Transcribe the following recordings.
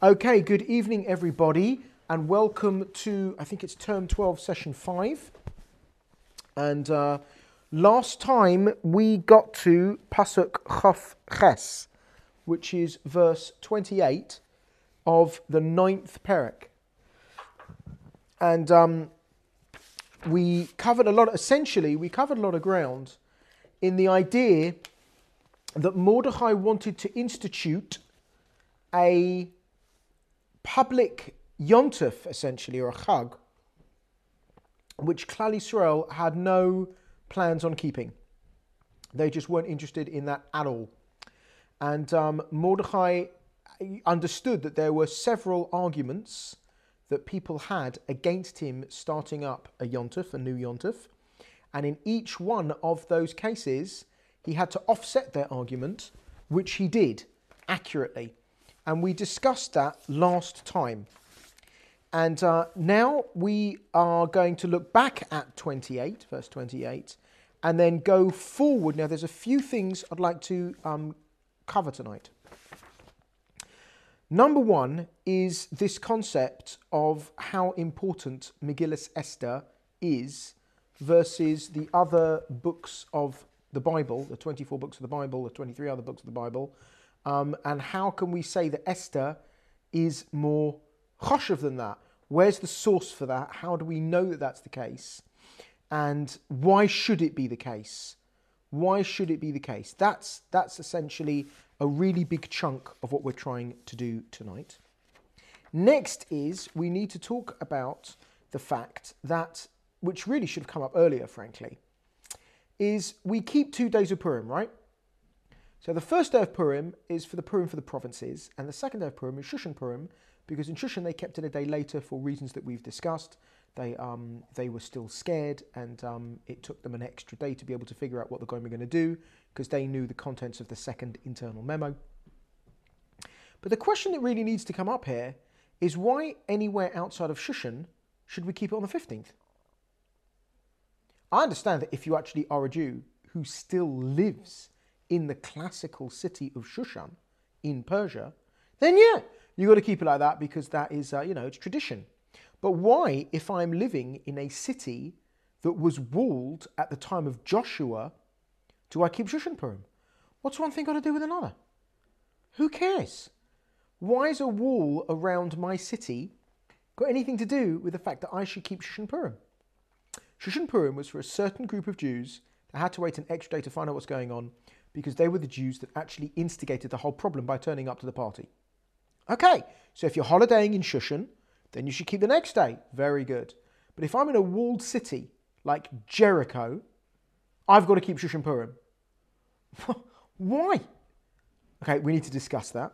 Okay, good evening, everybody, and welcome to, I think it's term 12, session 5. And last time we got to Pasuk Chaf Ches, which is verse 28 of the 9th Perek. And we covered a lot of ground in the idea that Mordechai wanted to institute a public yontif, essentially, or a chag, which Klal Yisrael had no plans on keeping. They just weren't interested in that at all. And Mordechai understood that there were several arguments that people had against him starting up a yontif, a new yontif. And in each one of those cases, he had to offset their argument, which he did accurately. And we discussed that last time. And now we are going to look back at 28, verse 28, and then go forward. Now, there's a few things I'd like to cover tonight. Number one is this concept of how important Megillas Esther is versus the other books of the Bible, the 24 books of the Bible, the 23 other books of the Bible. And how can we say that Esther is more choshev than that? Where's the source for that? How do we know that that's the case? And why should it be the case? Why should it be the case? That's essentially a really big chunk of what we're trying to do tonight. Next is we need to talk about the fact that, which really should have come up earlier, frankly, is we keep 2 days of Purim, right? So the first day of Purim is for the Purim for the provinces, and the second day of Purim is Shushan Purim, because in Shushan they kept it a day later for reasons that we've discussed. They were still scared, and it took them an extra day to be able to figure out what the Goyim were going to do, because they knew the contents of the second internal memo. But the question that really needs to come up here is why anywhere outside of Shushan should we keep it on the 15th? I understand that if you actually are a Jew who still lives in the classical city of Shushan in Persia, then yeah, you got to keep it like that because that is, it's tradition. But why, if I'm living in a city that was walled at the time of Joshua, do I keep Shushan Purim? What's one thing got to do with another? Who cares? Why is a wall around my city got anything to do with the fact that I should keep Shushan Purim? Shushan Purim was for a certain group of Jews that had to wait an extra day to find out what's going on, because they were the Jews that actually instigated the whole problem by turning up to the party. Okay, so if you're holidaying in Shushan, then you should keep the next day. Very good. But if I'm in a walled city like Jericho, I've got to keep Shushan Purim. Why? Okay, we need to discuss that.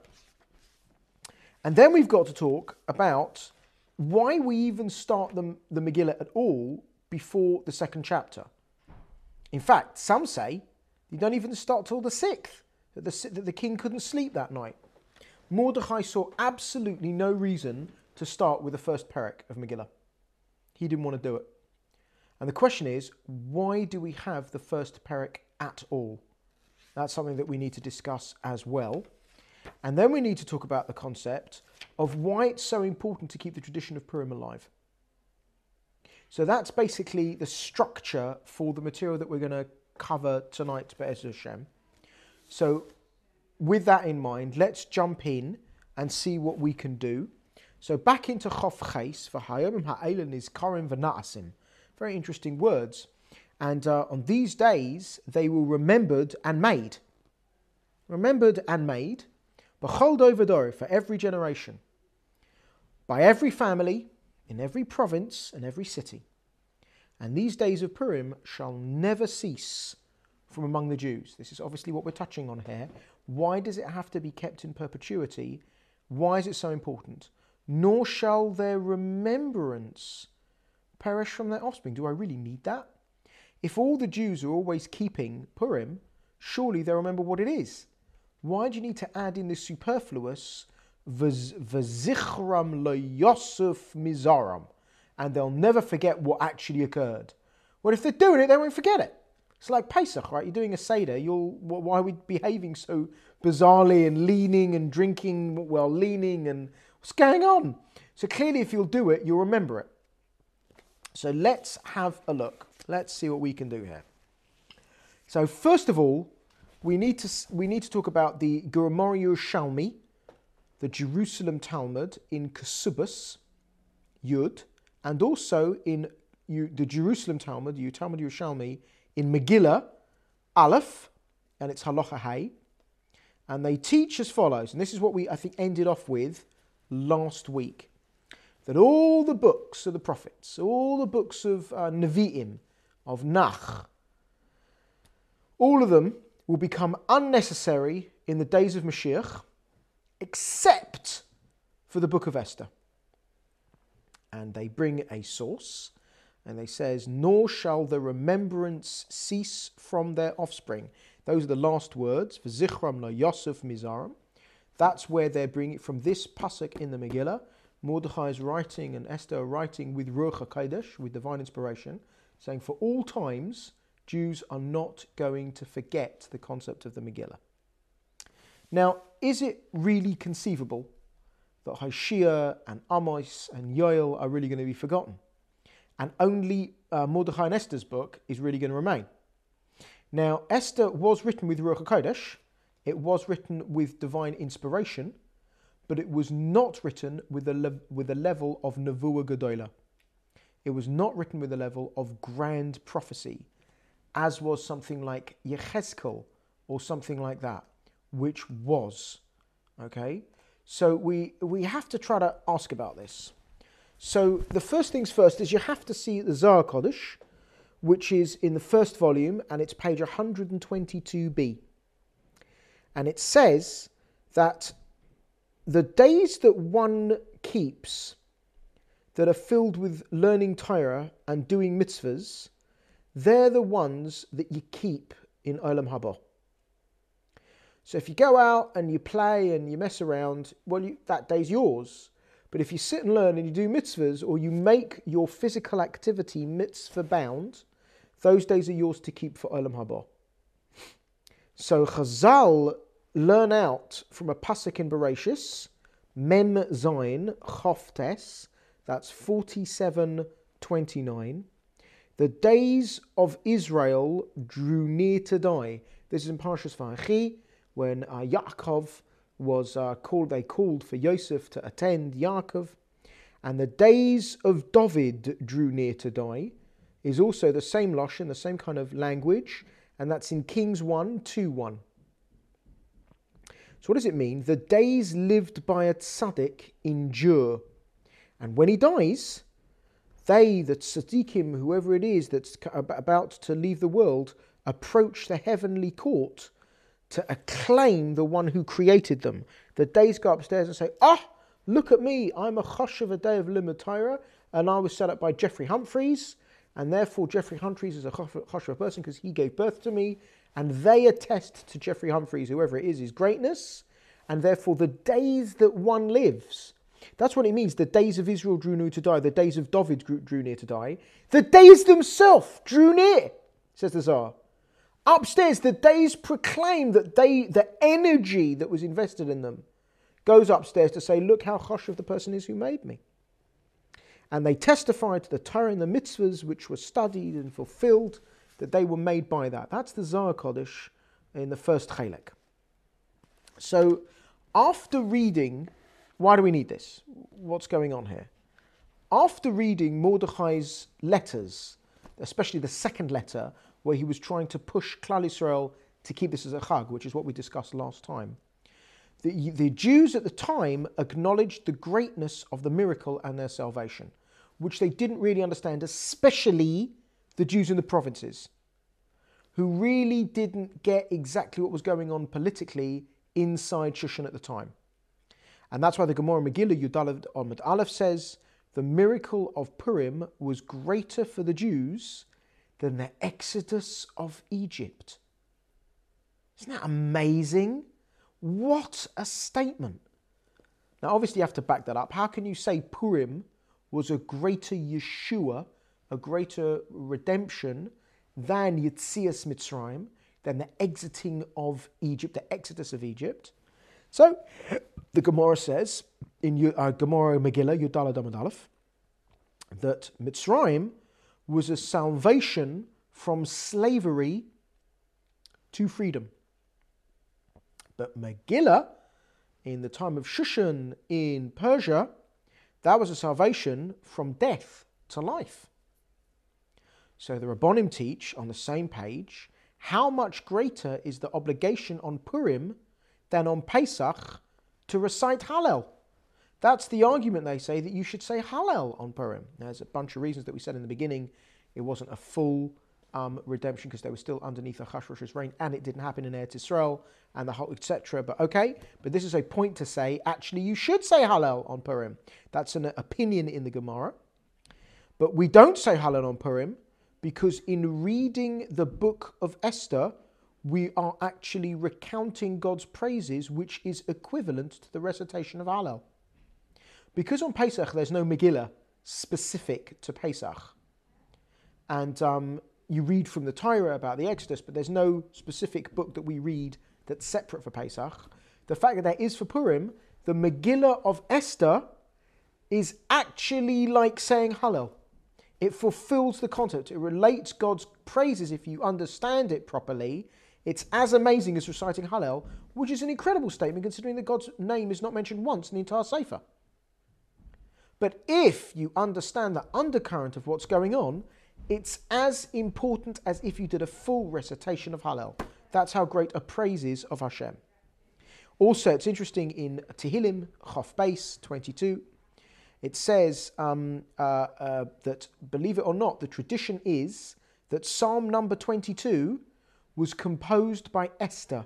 And then we've got to talk about why we even start the Megillah at all before the second chapter. In fact, some say you don't even start till the 6th, that the king couldn't sleep that night. Mordechai saw absolutely no reason to start with the first Perek of Megillah. He didn't want to do it. And the question is, why do we have the first Perek at all? That's something that we need to discuss as well. And then we need to talk about the concept of why it's so important to keep the tradition of Purim alive. So that's basically the structure for the material that we're going to cover tonight, Be'ez Hashem. So with that in mind, let's jump in and see what we can do. So back into Chaf Ches, for Hayomim Ha'elan is Karim V'Na'asim. Very interesting words. And on these days, they were remembered and made. Remembered and made. B'chol dor for every generation. By every family, in every province and every city. And these days of Purim shall never cease from among the Jews. This is obviously what we're touching on here. Why does it have to be kept in perpetuity? Why is it so important? Nor shall their remembrance perish from their offspring. Do I really need that? If all the Jews are always keeping Purim, surely they'll remember what it is. Why do you need to add in this superfluous V'zichram lo Yosef mizaram, and they'll never forget what actually occurred? Well, if they're doing it, they won't forget it. It's like Pesach, right? You're doing a Seder. Why are we behaving so bizarrely and leaning and drinking while leaning and What's going on? So clearly if you'll do it, you'll remember it. So let's have a look. Let's see what we can do here. So first of all, we need to talk about the Gemara Yerushalmi, the Jerusalem Talmud in Kesubos, Yud, and also in the Jerusalem Talmud, the Talmud Yerushalmi, in Megillah, Aleph, and it's Halacha Hay. And they teach as follows, and this is what we, I think, ended off with last week, that all the books of the prophets, all the books of Nevi'im, of Nach, all of them will become unnecessary in the days of Mashiach, except for the book of Esther. And they bring a source, and they says, nor shall the remembrance cease from their offspring. Those are the last words, V'zichram lo Yosef Mizaram. That's where they're bringing it from this pasuk in the Megillah. Mordechai is writing and Esther are writing with Ruach HaKodesh, with divine inspiration, saying for all times, Jews are not going to forget the concept of the Megillah. Now, is it really conceivable that Hoshea and Amos and Yoel are really going to be forgotten? And only Mordechai and Esther's book is really going to remain. Now, Esther was written with Ruach HaKodesh. It was written with divine inspiration, but it was not written with a level of Nevuah Gedolah. It was not written with a level of grand prophecy, as was something like Yechezkel or something like that, which was. Okay? So we have to try to ask about this. So the first things first is you have to see the Zohar Kodesh, which is in the first volume, and it's page 122b. And it says that the days that one keeps that are filled with learning Torah and doing mitzvahs, they're the ones that you keep in Olam Haba. So if you go out and you play and you mess around, well, that day's yours. But if you sit and learn and you do mitzvahs, or you make your physical activity mitzvah bound, those days are yours to keep for Olam Haba. So Chazal learn out from a pasuk in Bereshis, Mem Zayin Chof Tes, that's 47:29. The days of Israel drew near to die. This is in Parshas Vayechi, when Yaakov was called. They called for Yosef to attend Yaakov, and the days of David drew near to die. Is also the same lashon, the same kind of language, and that's in Kings 1:2-1. So what does it mean? The days lived by a tzaddik endure, and when he dies, they, the tzaddikim, whoever it is that's about to leave the world, approach the heavenly court to acclaim the one who created them. The days go upstairs and say, look at me, I'm a choshev a day of Limud Torah, and I was set up by Geoffrey Humphreys, and therefore Geoffrey Humphreys is a choshev person because he gave birth to me, and they attest to Geoffrey Humphreys, whoever it is, his greatness, and therefore the days that one lives, that's what it means. The days of Israel drew near to die. The days of David drew near to die. The days themselves drew near, says the Zohar. Upstairs, the days proclaim that the energy that was invested in them goes upstairs to say, look how choshev the person is who made me. And they testify to the Torah and the mitzvahs which were studied and fulfilled, that they were made by that. That's the Zohar Kodesh in the first Chelek. So after reading, why do we need this? What's going on here? After reading Mordechai's letters, especially the second letter, where he was trying to push Klal Yisrael to keep this as a chag, which is what we discussed last time, the Jews at the time acknowledged the greatness of the miracle and their salvation, which they didn't really understand, especially the Jews in the provinces, who really didn't get exactly what was going on politically inside Shushan at the time. And that's why the Gemara Megillah Yud Amud Aleph says, the miracle of Purim was greater for the Jews than the exodus of Egypt. Isn't that amazing? What a statement. Now obviously you have to back that up. How can you say Purim was a greater Yeshua, a greater redemption than Yetzias Mitzrayim, than the exiting of Egypt, the exodus of Egypt? So the Gemara says, in Gemara Megillah, Yud Daled Amud Aleph, that Mitzrayim was a salvation from slavery to freedom. But Megillah, in the time of Shushan in Persia, that was a salvation from death to life. So the Rabbonim teach on the same page, how much greater is the obligation on Purim than on Pesach to recite Hallel? That's the argument, they say, that you should say Hallel on Purim. There's a bunch of reasons that we said in the beginning. It wasn't a full redemption because they were still underneath Achashverosh's reign, and it didn't happen in Eretz Yisrael, and the whole etc. But okay, but this is a point to say, actually, you should say Hallel on Purim. That's an opinion in the Gemara. But we don't say Hallel on Purim because in reading the book of Esther, we are actually recounting God's praises, which is equivalent to the recitation of Hallel. Because on Pesach there's no Megillah specific to Pesach, and you read from the Torah about the Exodus, but there's no specific book that we read that's separate for Pesach. The fact that there is for Purim, the Megillah of Esther is actually like saying Hallel. It fulfills the concept. It relates God's praises if you understand it properly. It's as amazing as reciting Hallel, which is an incredible statement considering that God's name is not mentioned once in the entire Sefer. But if you understand the undercurrent of what's going on, it's as important as if you did a full recitation of Hallel. That's how great a praise is of Hashem. Also, it's interesting in Tehillim, Chof Beis 22, it says that, believe it or not, the tradition is that Psalm number 22 was composed by Esther.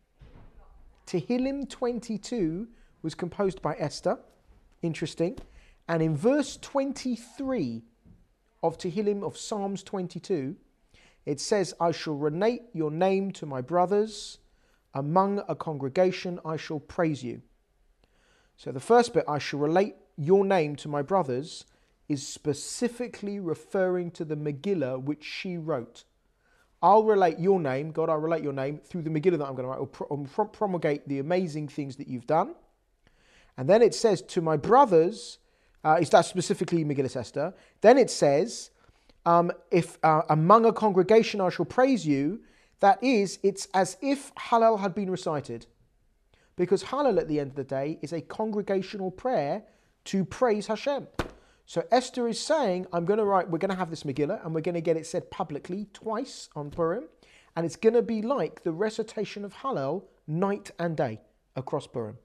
Tehillim 22 was composed by Esther. Interesting. And in verse 23 of Tehillim of Psalms 22, it says, I shall relate your name to my brothers. Among a congregation I shall praise you. So the first bit, I shall relate your name to my brothers, is specifically referring to the Megillah which she wrote. I'll relate your name, God, I'll relate your name through the Megillah that I'm going to write. I'll promulgate the amazing things that you've done. And then it says, to my brothers, is that specifically Megillah Esther? Then it says, if among a congregation I shall praise you, that is, it's as if Hallel had been recited. Because Hallel at the end of the day is a congregational prayer to praise Hashem. So Esther is saying, we're going to have this Megillah and we're going to get it said publicly twice on Purim, and it's going to be like the recitation of Hallel night and day across Purim.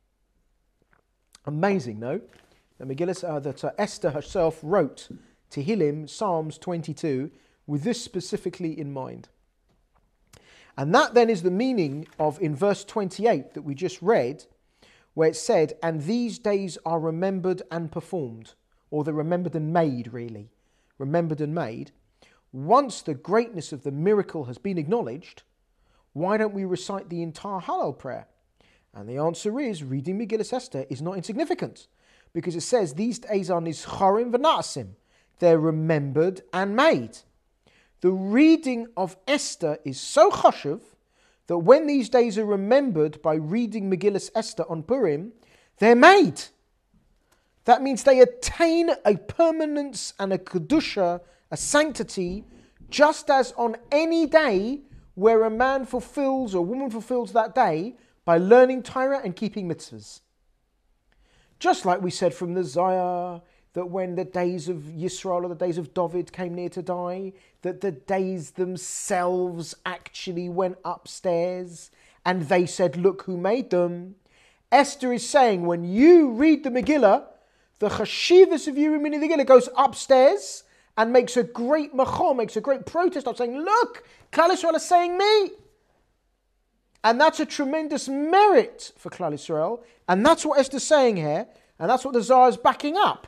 Amazing, no? The Megillah that Esther herself wrote, Tehillim, Psalms 22, with this specifically in mind. And that then is the meaning of, in verse 28 that we just read, where it said, and these days are remembered and performed, or they're remembered and made, really. Remembered and made. Once the greatness of the miracle has been acknowledged, why don't we recite the entire Hallel prayer? And the answer is, reading Megillah Esther is not insignificant, because it says, these days are nizcharim v'na'asim. They're remembered and made. The reading of Esther is so chashuv that when these days are remembered by reading Megillah Esther on Purim, they're made. That means they attain a permanence and a kedusha, a sanctity, just as on any day where a man fulfills or a woman fulfills that day by learning Torah and keeping mitzvahs. Just like we said from the Zohar, that when the days of Yisrael or the days of David came near to die, that the days themselves actually went upstairs and they said, look who made them. Esther is saying, when you read the Megillah, the chashivas of you reading the Megillah goes upstairs and makes a great machor, makes a great protest of saying, look, Klal Yisrael is saying me. And that's a tremendous merit for Klal Yisrael. And that's what Esther's saying here. And that's what the Zohar is backing up.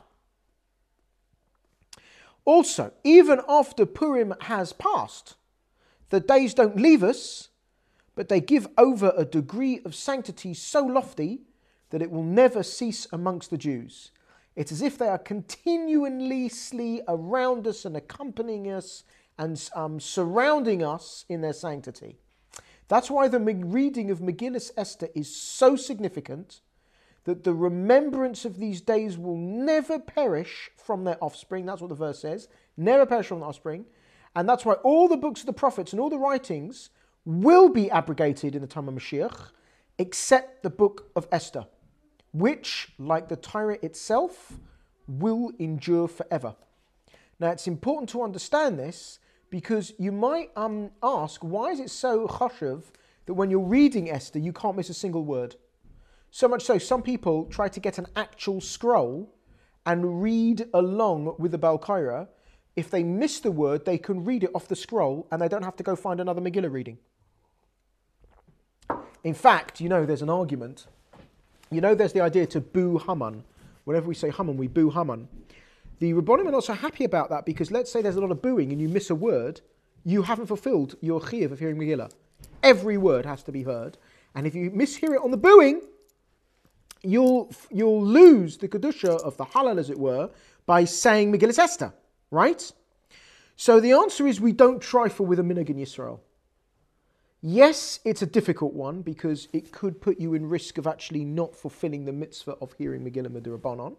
Also, even after Purim has passed, the days don't leave us, but they give over a degree of sanctity so lofty that it will never cease amongst the Jews. It's as if they are continuously around us and accompanying us and surrounding us in their sanctity. That's why the reading of Megillah Esther is so significant, that the remembrance of these days will never perish from their offspring. That's what the verse says. Never perish from their offspring. And that's why all the books of the prophets and all the writings will be abrogated in the time of Mashiach, except the book of Esther, which, like the Torah itself, will endure forever. Now, it's important to understand this because you might ask, why is it so chashuv that when you're reading Esther, you can't miss a single word? So much so, some people try to get an actual scroll and read along with the Balkaira. If they miss the word, they can read it off the scroll and they don't have to go find another Megillah reading. In fact, there's an argument. There's the idea to boo Haman. Whenever we say Haman, we boo Haman. The Rabbonim are not so happy about that because let's say there's a lot of booing and you miss a word, you haven't fulfilled your chiyuv of hearing Megillah. Every word has to be heard. And if you mishear it on the booing, you'll lose the kedusha of the halal, as it were, by saying Megillah Esther, right? So the answer is we don't trifle with a minhag in Yisrael. Yes, it's a difficult one because it could put you in risk of actually not fulfilling the mitzvah of hearing Megillah Midrabanan.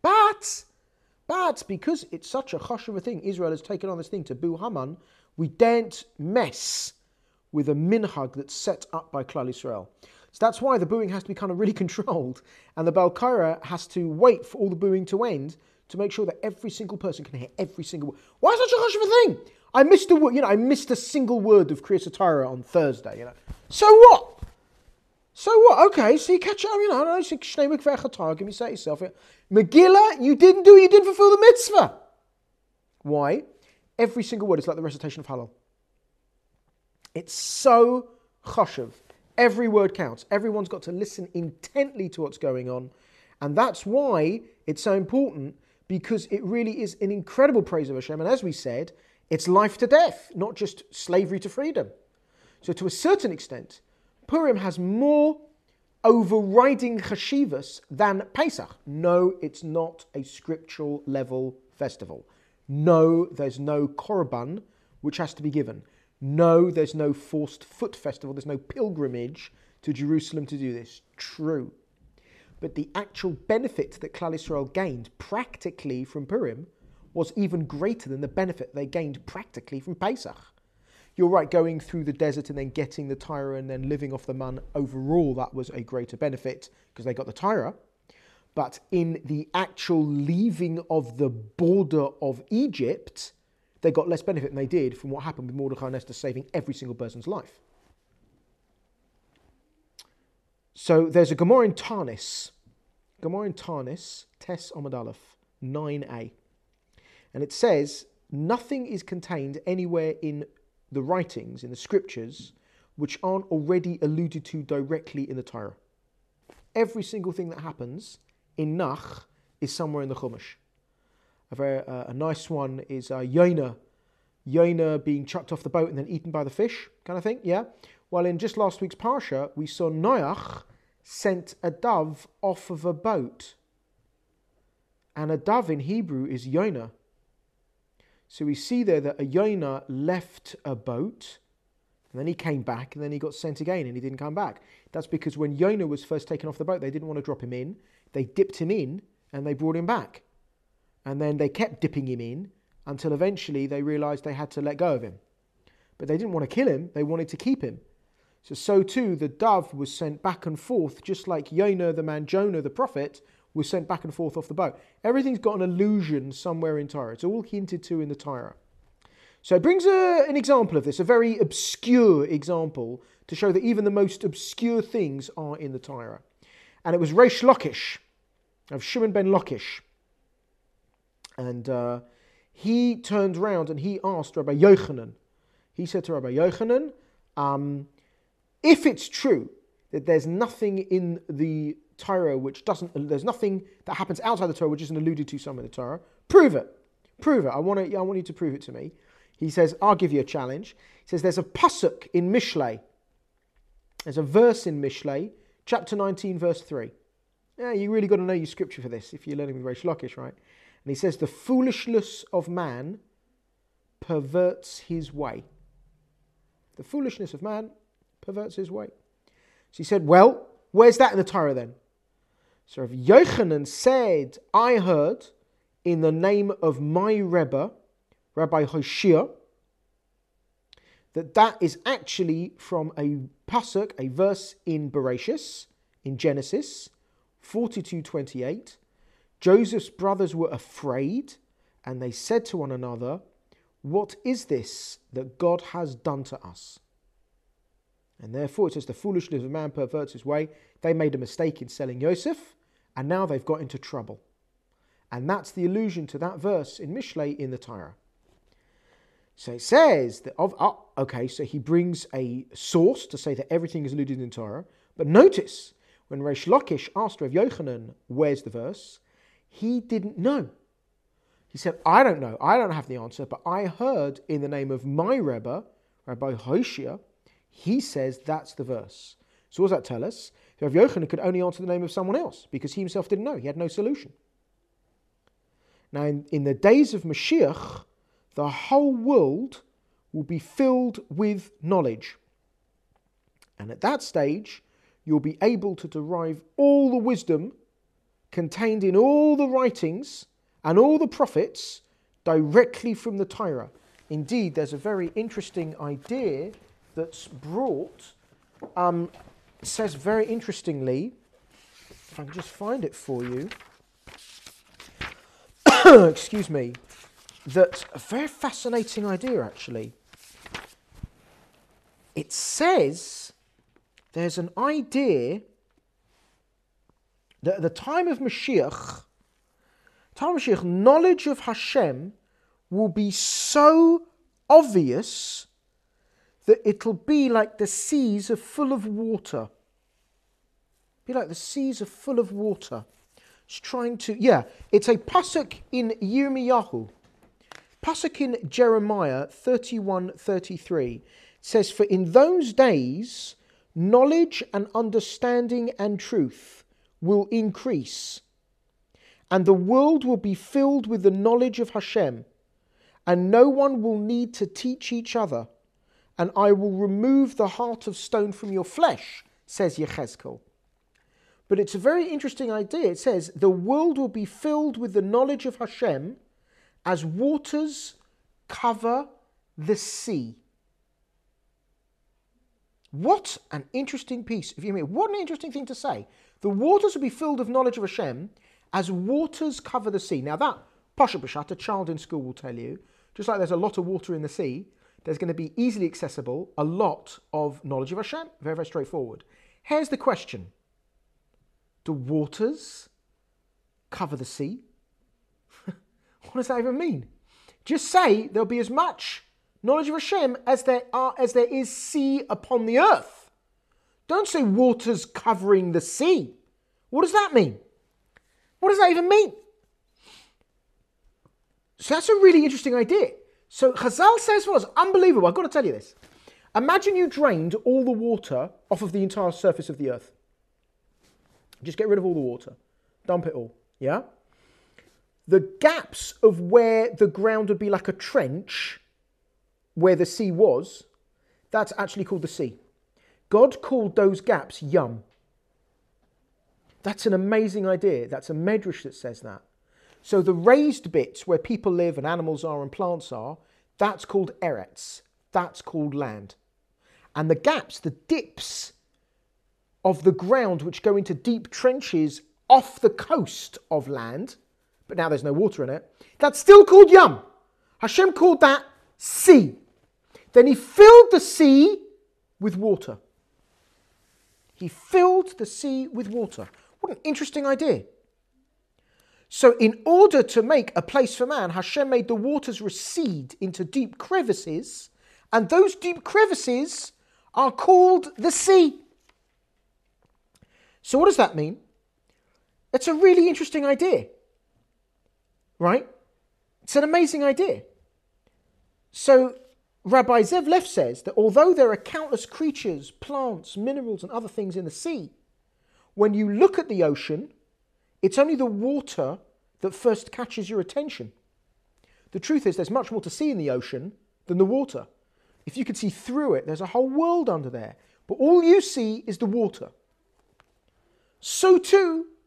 But because it's such a chashuv a thing, Israel has taken on this thing to boo Haman, we daren't mess with a minhag that's set up by Klal Yisrael. So that's why the booing has to be kind of really controlled, and the Balkaira has to wait for all the booing to end to make sure that every single person can hear every single word. Why such a chashuv a thing? I missed a word, I missed a single word of Kriyas Torah on Thursday, So what? Okay, so you catch up, I don't know, Shnei Mikveh Torah, give me say it yourself. Megillah, you didn't fulfill the mitzvah. Why? Every single word is like the recitation of Hallel. It's so chashuv. Every word counts. Everyone's got to listen intently to what's going on. And that's why it's so important, because it really is an incredible praise of Hashem. And as we said, it's life to death, not just slavery to freedom. So to a certain extent, Purim has more overriding chashivas than Pesach. No, it's not a scriptural level festival. No, there's no korban which has to be given. No, there's no forced foot festival. There's no pilgrimage to Jerusalem to do this. True. But the actual benefit that Klal Yisrael gained practically from Purim was even greater than the benefit they gained practically from Pesach. You're right, going through the desert and then getting the Torah and then living off the man, overall that was a greater benefit because they got the Torah. But in the actual leaving of the border of Egypt, they got less benefit than they did from what happened with Mordechai and Esther saving every single person's life. So there's a Gemara in Tanis, Tes Amud Aleph, 9a. And it says, nothing is contained anywhere in the writings, in the scriptures, which aren't already alluded to directly in the Torah. Every single thing that happens in Nach is somewhere in the Chumash. A nice one is Yonah being chucked off the boat and then eaten by the fish, kind of thing, yeah? Well, in just last week's Parsha, we saw Noach sent a dove off of a boat. And a dove in Hebrew is Yonah. So we see there that a Yonah left a boat, and then he came back, and then he got sent again, and he didn't come back. That's because when Yonah was first taken off the boat, they didn't want to drop him in. They dipped him in, and they brought him back. And then they kept dipping him in, until eventually they realized they had to let go of him. But they didn't want to kill him, they wanted to keep him. So too, the dove was sent back and forth, just like Yonah, the man Jonah, the prophet, was sent back and forth off the boat. Everything's got an allusion somewhere in Torah. It's all hinted to in the Torah. So it brings an example of this, a very obscure example, to show that even the most obscure things are in the Torah. And it was Reish Lakish, of Shimon ben Lakish. And he turned around and he asked Rabbi Yochanan. He said to Rabbi Yochanan, if it's true that there's nothing in the Torah there's nothing that happens outside the Torah which isn't alluded to somewhere in the Torah, prove it. I want you to prove it to me. He says, I'll give you a challenge. He says, there's a pasuk in Mishlei. There's a verse in Mishlei, chapter 19, verse 3. Yeah, you really got to know your scripture for this if you're learning with Reish Lakish, right? And he says, the foolishness of man perverts his way. The foolishness of man perverts his way. So he said, well, where's that in the Torah then? So Rav Yochanan said, I heard in the name of my Rebbe, Rabbi Hoshea, that is actually from a pasuk, a verse in Bereshis, in Genesis 42:28. Joseph's brothers were afraid, and they said to one another, what is this that God has done to us? And therefore it says, the foolishness of a man perverts his way. They made a mistake in selling Yosef, and now they've got into trouble. And that's the allusion to that verse in Mishlei in the Torah. So it says that so he brings a source to say that everything is alluded in Torah. But notice, when Reish Lakish asked Rav Yochanan, where's the verse? He didn't know. He said, I don't know. I don't have the answer, but I heard in the name of my Rebbe, Rabbi Hoshea, he says that's the verse. So what does that tell us? Rav Yochanan could only answer the name of someone else because he himself didn't know. He had no solution. Now, in the days of Mashiach, the whole world will be filled with knowledge. And at that stage, you'll be able to derive all the wisdom contained in all the writings and all the prophets directly from the Torah. Indeed, there's a very interesting idea that's brought, says very interestingly, if I can just find it for you, excuse me, that's a very fascinating idea actually. It says there's an idea that at the time of Mashiach, knowledge of Hashem will be so obvious that it'll be like the seas are full of water. Be like the seas are full of water. It's it's a pasuk in Yirmiyahu. Pasuk in Jeremiah 31:33 says, for in those days knowledge and understanding and truth will increase, and the world will be filled with the knowledge of Hashem, and no one will need to teach each other, and I will remove the heart of stone from your flesh, says Yechezkel. But it's a very interesting idea. It says, the world will be filled with the knowledge of Hashem as waters cover the sea. What an interesting piece. What an interesting thing to say. The waters will be filled with knowledge of Hashem as waters cover the sea. Now that, Pasha B'Shat, a child in school will tell you, just like there's a lot of water in the sea, there's going to be easily accessible a lot of knowledge of Hashem. Very, very straightforward. Here's the question. Do waters cover the sea? What does that even mean? Just say there'll be as much knowledge of Hashem as there is sea upon the earth. Don't say waters covering the sea. What does that mean? What does that even mean? So that's a really interesting idea. So Chazal says was unbelievable. I've got to tell you this. Imagine you drained all the water off of the entire surface of the earth. Just get rid of all the water. Dump it all. Yeah? The gaps of where the ground would be like a trench, where the sea was, that's actually called the sea. God called those gaps Yam. That's an amazing idea. That's a medrash that says that. So the raised bits where people live and animals are and plants are, that's called Eretz. That's called land. And the gaps, the dips of the ground which go into deep trenches off the coast of land, but now there's no water in it, that's still called Yam. Hashem called that sea. Then he filled the sea with water. He filled the sea with water. What an interesting idea. So in order to make a place for man, Hashem made the waters recede into deep crevices, and those deep crevices are called the sea. So what does that mean? It's a really interesting idea, right? It's an amazing idea. So Rabbi Zev Leff says that although there are countless creatures, plants, minerals, and other things in the sea, when you look at the ocean, it's only the water that first catches your attention. The truth is there's much more to see in the ocean than the water. If you could see through it, there's a whole world under there. But all you see is the water. So too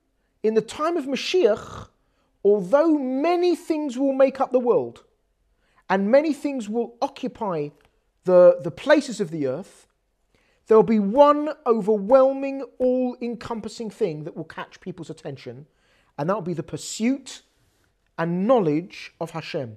in the time of Mashiach, although many things will make up the world and many things will occupy the places of the earth, there will be one overwhelming, all-encompassing thing that will catch people's attention, and that will be the pursuit and knowledge of Hashem.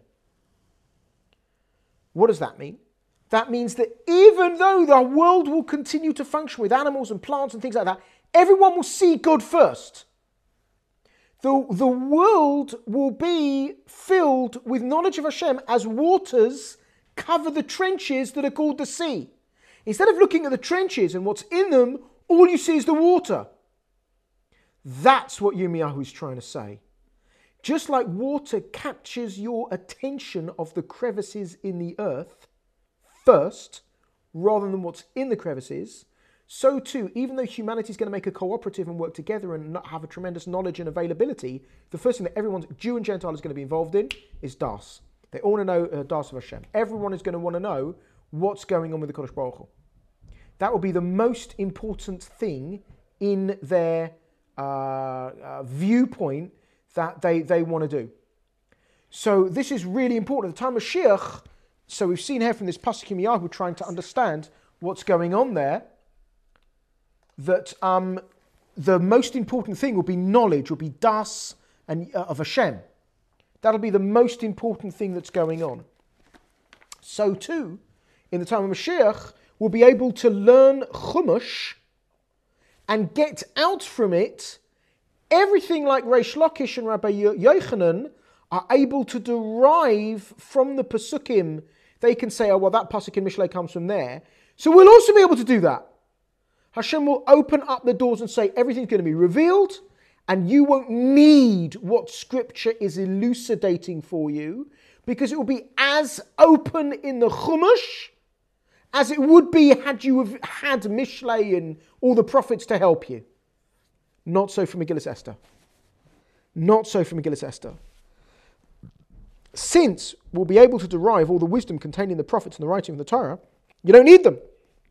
What does that mean? That means that even though the world will continue to function with animals and plants and things like that, everyone will see God first. The world will be filled with knowledge of Hashem as waters cover the trenches that are called the sea. Instead of looking at the trenches and what's in them, all you see is the water. That's what Yirmiyahu is trying to say. Just like water captures your attention of the crevices in the earth first, rather than what's in the crevices, so too, even though humanity is going to make a cooperative and work together and not have a tremendous knowledge and availability, the first thing that everyone, Jew and Gentile, is going to be involved in is Das. They all want to know Das of Hashem. Everyone is going to want to know what's going on with the Kodesh Baruch Hu. That will be the most important thing in their viewpoint that they want to do. So this is really important. At the time of Mashiach, so we've seen here from this Pasuk Yirmiyahu trying to understand what's going on there, that the most important thing will be knowledge, will be Das and of Hashem. That'll be the most important thing that's going on. So too, in the time of Mashiach, we'll be able to learn Chumash and get out from it everything like Reish Lakish and Rabbi Yochanan are able to derive from the Pasukim. They can say, oh, well, that Pasuk in Mishlei comes from there. So we'll also be able to do that. Hashem will open up the doors and say everything's going to be revealed, and you won't need what Scripture is elucidating for you, because it will be as open in the Chumash as it would be had you have had Mishlei and all the prophets to help you. Not so for Megillas Esther. Not so for Megillas Esther. Since we'll be able to derive all the wisdom contained in the prophets and the writing of the Torah, you don't need them.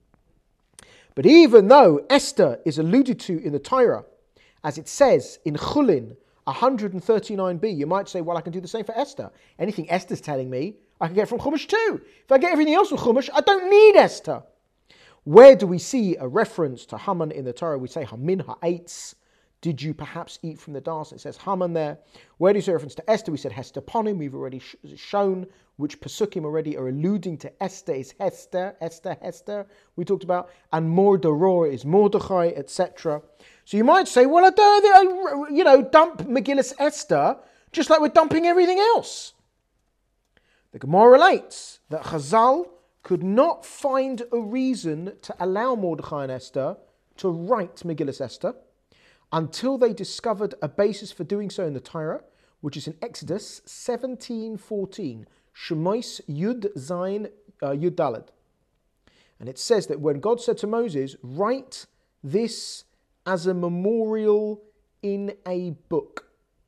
But even though Esther is alluded to in the Torah, as it says in Chulin 139b, you might say, well, I can do the same for Esther. Anything Esther's telling me, I can get from Chumash too. If I get everything else from Chumash, I don't need Esther. Where do we see a reference to Haman in the Torah? We say, Hamin ha'etz. Did you perhaps eat from the das? It says Haman there. Where do you see a reference to Esther? We said Hester Ponim. We've already shown which Pasukim already are alluding to Esther is Hester. Hester, we talked about. And Mordoror is Mordechai, etc. So you might say, well, I don't, dump Megillas Esther just like we're dumping everything else. The Gemara relates that Chazal could not find a reason to allow Mordechai and Esther to write Megillas Esther until they discovered a basis for doing so in the Torah, which is in Exodus 17:14, Shemais Yud Zayin Yud Daled. And it says that when God said to Moses, write this as a memorial in a book.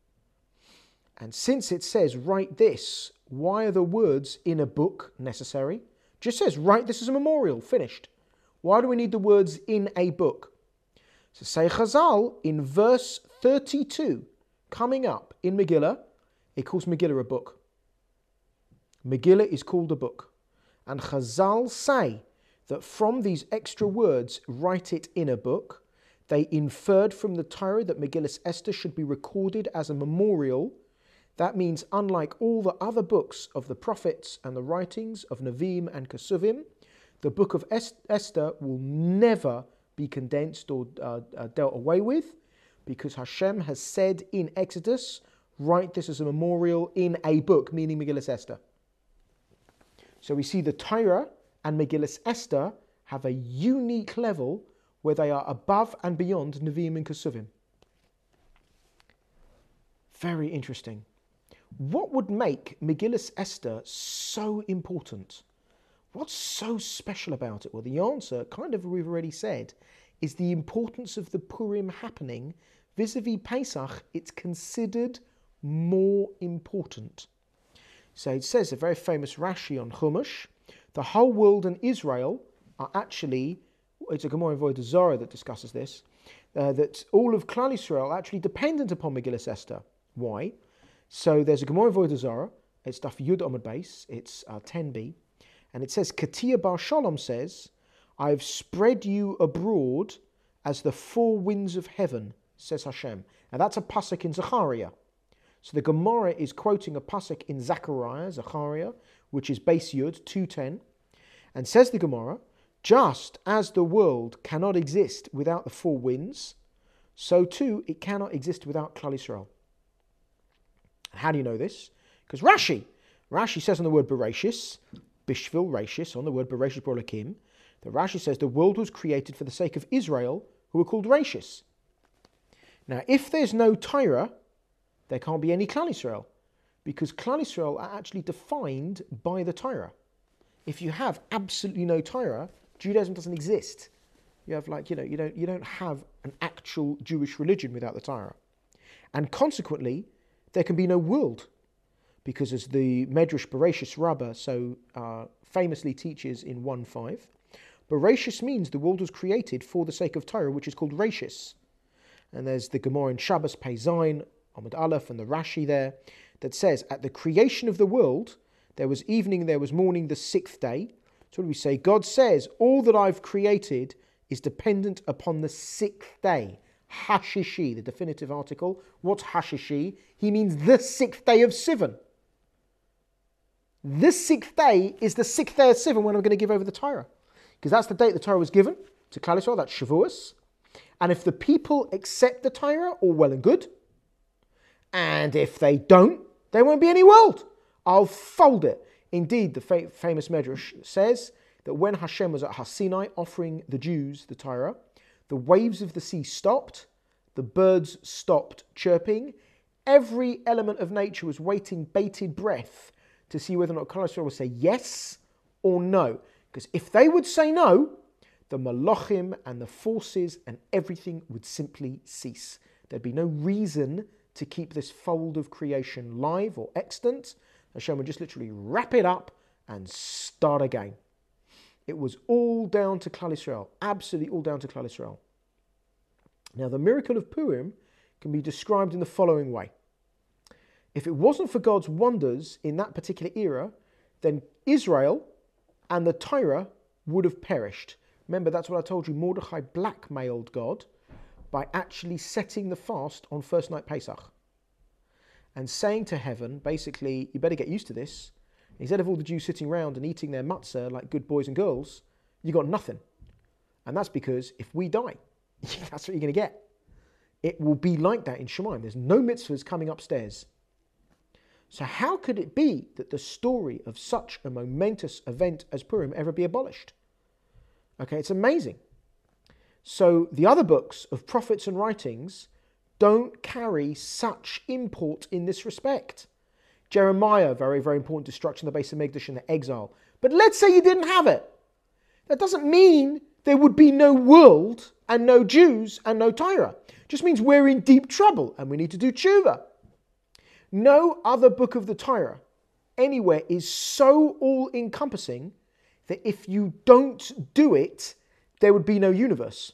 And since it says write this, why are the words in a book necessary? Just says write this as a memorial, finished. Why do we need the words in a book? So say Chazal in verse 32, coming up in Megillah, it calls Megillah a book. Megillah is called a book. And Chazal say that from these extra words, write it in a book, they inferred from the Torah that Megillas Esther should be recorded as a memorial. That means unlike all the other books of the prophets and the writings of Nevi'im and Kesuvim, the book of Esther will never be condensed or dealt away with, because Hashem has said in Exodus, write this as a memorial in a book, meaning Megillas Esther. So we see the Torah and Megillas Esther have a unique level where they are above and beyond Nevi'im and Kesuvim. Very interesting. What would make Megillas Esther so important? What's so special about it? Well, the answer, kind of we've already said, is the importance of the Purim happening. Vis-a-vis Pesach, it's considered more important. So it says, a very famous Rashi on Chumash, the whole world and Israel are actually, it's a Gemara in Avodah Zarah that discusses this, that all of Klal Yisrael are actually dependent upon Megillas Esther. Why? So there's a Gemara in Avodah Zarah. It's Daf Yud Amud Beis. It's 10b. And it says, Katia Bar Shalom says, I've spread you abroad as the four winds of heaven, says Hashem. And that's a pasuk in Zechariah. So the Gemara is quoting a pasuk in Zechariah, which is Beis Yud 2:10, and says the Gemara, just as the world cannot exist without the four winds, so too it cannot exist without Klal Yisrael. And how do you know this? Because Rashi says on the word Bereshis, Bishvil Rashis, on the word Bereshis Borokim, that Rashi says the world was created for the sake of Israel, who are called Rashis. Now, if there's no Torah, there can't be any Klal Yisrael, because Klal Yisrael are actually defined by the Torah. If you have absolutely no Torah, Judaism doesn't exist. You have you don't have an actual Jewish religion without the Torah. And consequently, there can be no world, because as the Medrash Bereshis Rabbah so famously teaches in 1.5, Bereshis means the world was created for the sake of Torah, which is called Rashis. And there's the Gemara in Shabbos Pei Zayin, Amud Aleph, and the Rashi there, that says, at the creation of the world, there was evening, there was morning, the sixth day. So what do we say? God says, all that I've created is dependent upon the sixth day. Hashishi, the definitive article. What's Hashishi? He means the sixth day of Sivan. This sixth day is the sixth day of Sivan when I'm going to give over the Torah. Because that's the date the Torah was given to Klal Yisrael, that's Shavuos. And if the people accept the Torah, all well and good. And if they don't, there won't be any world. I'll fold it. Indeed, the famous Medrash says that when Hashem was at Har Sinai offering the Jews the Torah, the waves of the sea stopped, the birds stopped chirping, every element of nature was waiting bated breath to see whether or not Klal Yisrael would say yes or no. Because if they would say no, the Malachim and the forces and everything would simply cease. There'd be no reason to keep this fold of creation live or extant. Hashem would just literally wrap it up and start again. It was all down to Klal Yisrael, absolutely all down to Klal Yisrael. Now, the miracle of Purim can be described in the following way. If it wasn't for God's wonders in that particular era, then Israel and the Torah would have perished. Remember, that's what I told you, Mordechai blackmailed God by actually setting the fast on first night Pesach and saying to heaven, basically, you better get used to this. Instead of all the Jews sitting around and eating their matzah like good boys and girls, you got nothing. And that's because if we die, that's what you're going to get. It will be like that in Shemaim. There's no mitzvahs coming upstairs. So how could it be that the story of such a momentous event as Purim ever be abolished? Okay, it's amazing. So the other books of prophets and writings don't carry such import in this respect. Jeremiah, very, very important destruction of the base of Megdash and the exile. But let's say you didn't have it. That doesn't mean there would be no world and no Jews and no Torah. It just means we're in deep trouble and we need to do tshuva. No other book of the Torah anywhere is so all-encompassing that if you don't do it, there would be no universe.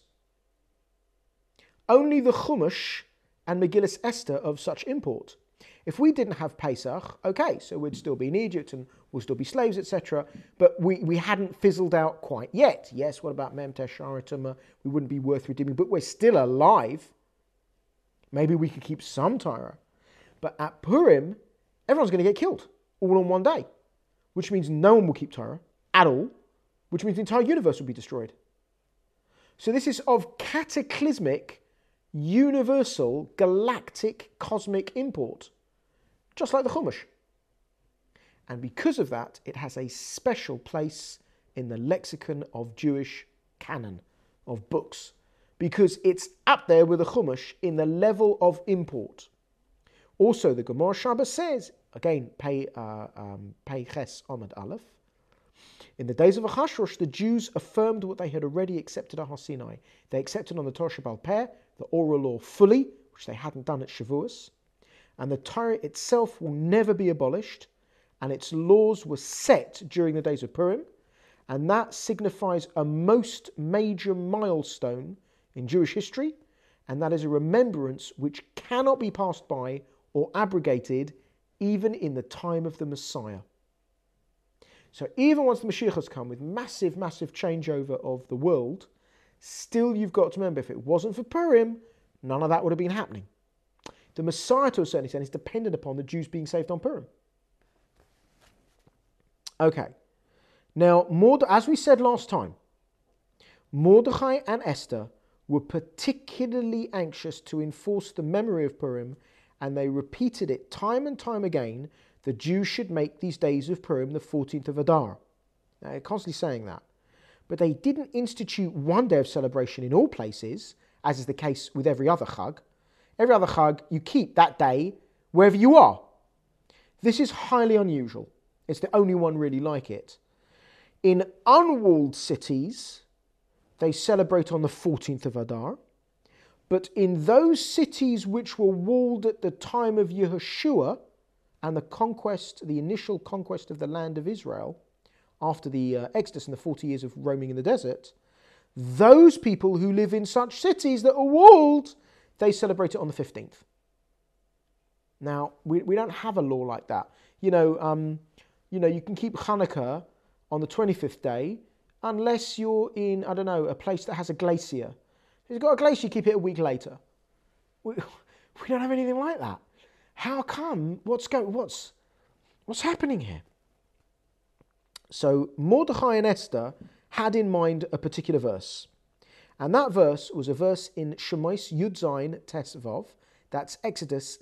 Only the Chumash and Megillas Esther of such import. If we didn't have Pesach, okay, so we'd still be in Egypt and we'll still be slaves, etc. But we hadn't fizzled out quite yet. Yes, what about Mem Teshara Tumah? We wouldn't be worth redeeming, but we're still alive. Maybe we could keep some Torah. But at Purim, everyone's going to get killed all on one day, which means no one will keep Torah at all, which means the entire universe will be destroyed. So this is of cataclysmic, universal, galactic, cosmic import, just like the Chumash. And because of that, it has a special place in the lexicon of Jewish canon, of books, because it's up there with the Chumash in the level of import. Also, the Gemara Shabbos says, again, Pei Ches Amud Aleph, in the days of Achashverosh, the Jews affirmed what they had already accepted at Har Sinai. They accepted on the Torah Shebaal Peh, the oral law fully, which they hadn't done at Shavuos. And the Torah itself will never be abolished, and its laws were set during the days of Purim, and that signifies a most major milestone in Jewish history, and that is a remembrance which cannot be passed by or abrogated even in the time of the Messiah. So even once the Mashiach has come with massive, massive changeover of the world, still you've got to remember, if it wasn't for Purim, none of that would have been happening. The Messiah, to a certain extent, is dependent upon the Jews being saved on Purim. Okay. Now, as we said last time, Mordechai and Esther were particularly anxious to enforce the memory of Purim, and they repeated it time and time again. The Jews should make these days of Purim the 14th of Adar. Now, they're constantly saying that. But they didn't institute one day of celebration in all places, as is the case with every other Chag. Every other Chag, you keep that day wherever you are. This is highly unusual. It's the only one really like it. In unwalled cities, they celebrate on the 14th of Adar. But in those cities which were walled at the time of Yehoshua and the initial conquest of the land of Israel, after the Exodus and the 40 years of roaming in the desert, those people who live in such cities that are walled, they celebrate it on the 15th. Now, we don't have a law like that. You can keep Hanukkah on the 25th day unless you're in, a place that has a glacier. If you've got a glacier, you keep it a week later. We don't have anything like that. How come? What's happening here? So Mordechai and Esther had in mind a particular verse. And that verse was a verse in Shemos Yud Zayin Tesvav. That's Exodus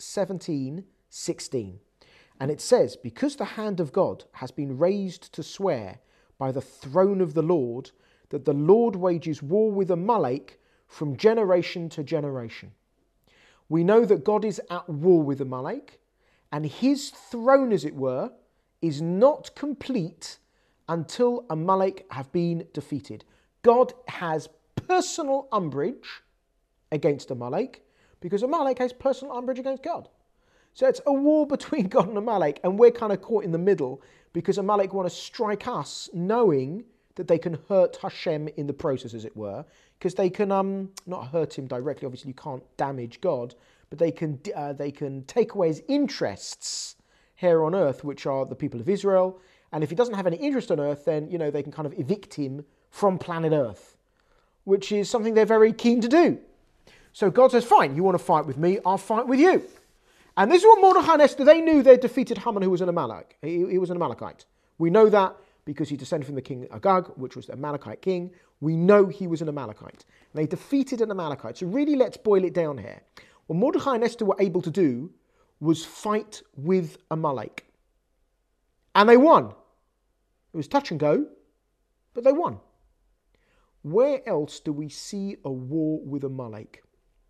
17:16. And it says, because the hand of God has been raised to swear by the throne of the Lord, that the Lord wages war with Amalek from generation to generation. We know that God is at war with Amalek, and his throne, as it were, is not complete until Amalek have been defeated. God has personal umbrage against Amalek, because Amalek has personal umbrage against God. So it's a war between God and Amalek, and we're kind of caught in the middle because Amalek want to strike us, knowing that they can hurt Hashem in the process, as it were, because they can not hurt him directly. Obviously, you can't damage God, but they can take away his interests here on earth, which are the people of Israel. And if he doesn't have any interest on earth, then they can kind of evict him from planet Earth, which is something they're very keen to do. So God says, fine, you want to fight with me, I'll fight with you. And this is what Mordechai and Esther, they knew they defeated Haman, who was an Amalek. He was an Amalekite. We know that because he descended from the king Agag, which was the Amalekite king. We know he was an Amalekite. And they defeated an Amalekite. So really, let's boil it down here. What Mordechai and Esther were able to do was fight with Amalek. And they won. It was touch and go, but they won. Where else do we see a war with Amalek?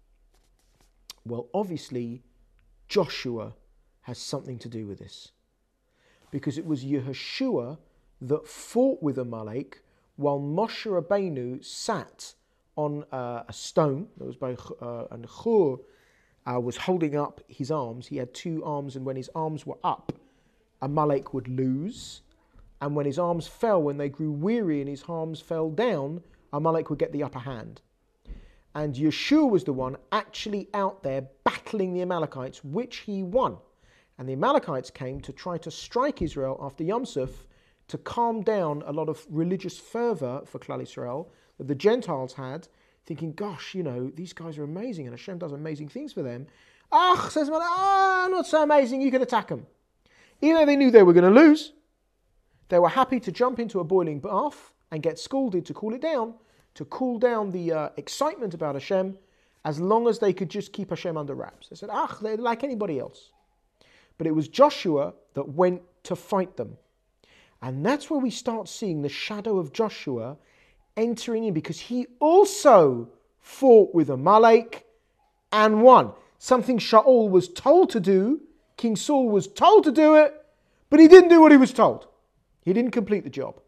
Well, obviously, Joshua has something to do with this. Because it was Yehoshua that fought with Amalek while Moshe Rabbeinu sat on a stone that was by and Hur was holding up his arms. He had two arms, and when his arms were up, Amalek would lose. And when his arms fell, when they grew weary and his arms fell down, Amalek would get the upper hand. And Yeshua was the one actually out there battling the Amalekites, which he won. And the Amalekites came to try to strike Israel after Yom Suf to calm down a lot of religious fervour for Klal Yisrael that the Gentiles had, thinking, gosh, these guys are amazing and Hashem does amazing things for them. Says Amalek, not so amazing, you can attack them. Even though they knew they were going to lose, they were happy to jump into a boiling bath and get scalded to cool it down, to cool down the excitement about Hashem, as long as they could just keep Hashem under wraps. They said, they're like anybody else. But it was Joshua that went to fight them. And that's where we start seeing the shadow of Joshua entering in, because he also fought with Amalek and won. Something Shaul was told to do, King Saul was told to do it, but he didn't do what he was told. He didn't complete the job.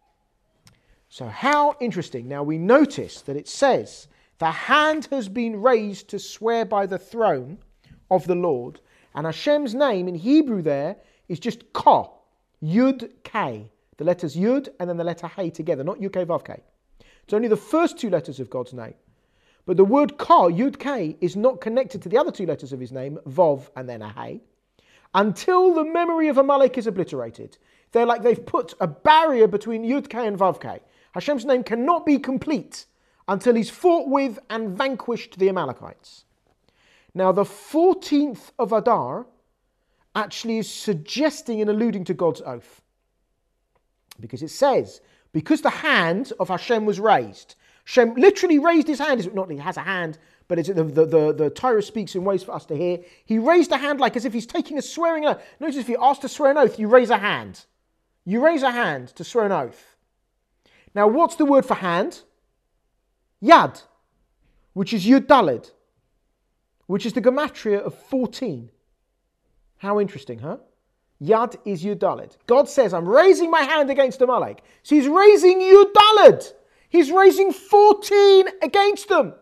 So how interesting. Now we notice that it says, the hand has been raised to swear by the throne of the Lord. And Hashem's name in Hebrew there is just Ka, Yud K. The letters Yud and then the letter Hey together, not Yud K Vav K. It's only the first two letters of God's name. But the word Ka, Yud K, is not connected to the other two letters of his name, Vov and then a Hey, until the memory of Amalek is obliterated. They're like they've put a barrier between Yud K and Vav K. Hashem's name cannot be complete until he's fought with and vanquished the Amalekites. Now the 14th of Adar actually is suggesting and alluding to God's oath. Because it says, because the hand of Hashem was raised. Hashem literally raised his hand. Not that he has a hand, but it's the Torah speaks in ways for us to hear. He raised a hand like as if he's taking a swearing oath. Notice if you're asked to swear an oath, you raise a hand. You raise a hand to swear an oath. Now what's the word for hand? Yad, which is Yud Daled, which is the gematria of 14. How interesting, huh? Yad is Yud Daled. God says, I'm raising my hand against Amalek. So he's raising Yud Daled. He's raising 14 against them.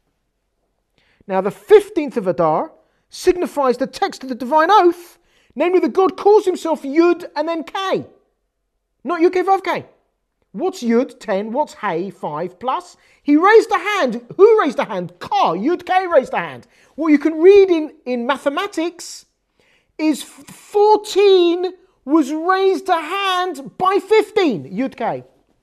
Now the 15th of Adar signifies the text of the divine oath, namely that God calls himself Yud and then K. Not Yud K Vav K. What's Yud? 10. What's Hey? 5 plus. He raised a hand. Who raised a hand? Ka. Yud K raised a hand. What you can read in mathematics is 14 was raised a hand by 15. Yud K.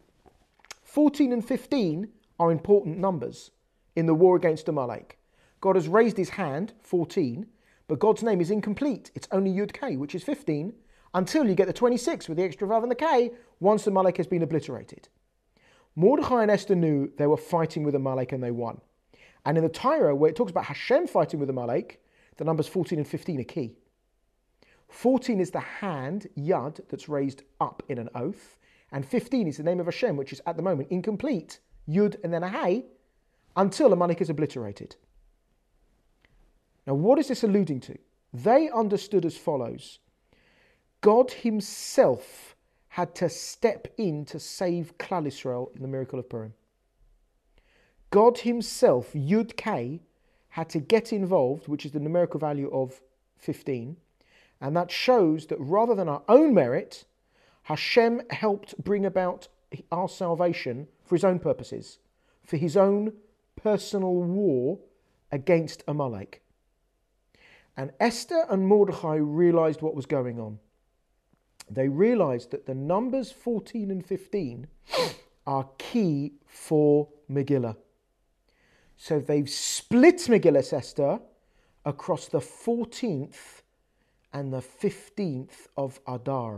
14 and 15 are important numbers in the war against Amalek. God has raised his hand, 14, but God's name is incomplete. It's only Yud K, which is 15, until you get the 26 with the extra Vav and the K, once Amalek has been obliterated. Mordechai and Esther knew they were fighting with Amalek and they won. And in the Torah, where it talks about Hashem fighting with Amalek, the numbers 14 and 15 are key. 14 is the hand, Yad, that's raised up in an oath, and 15 is the name of Hashem, which is at the moment incomplete, Yud and then a Hey, until Amalek is obliterated. Now what is this alluding to? They understood as follows. God himself had to step in to save Klal Yisrael in the miracle of Purim. God himself, Yud K, had to get involved, which is the numerical value of 15, and that shows that rather than our own merit, Hashem helped bring about our salvation for his own purposes, for his own personal war against Amalek. And Esther and Mordechai realized what was going on. They realized that the numbers 14 and 15 are key for Megillah. So they've split Megillah Esther across the 14th and the 15th of Adar.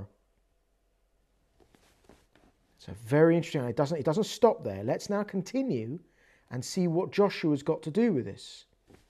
So very interesting. It doesn't stop there. Let's now continue and see what Joshua's got to do with this.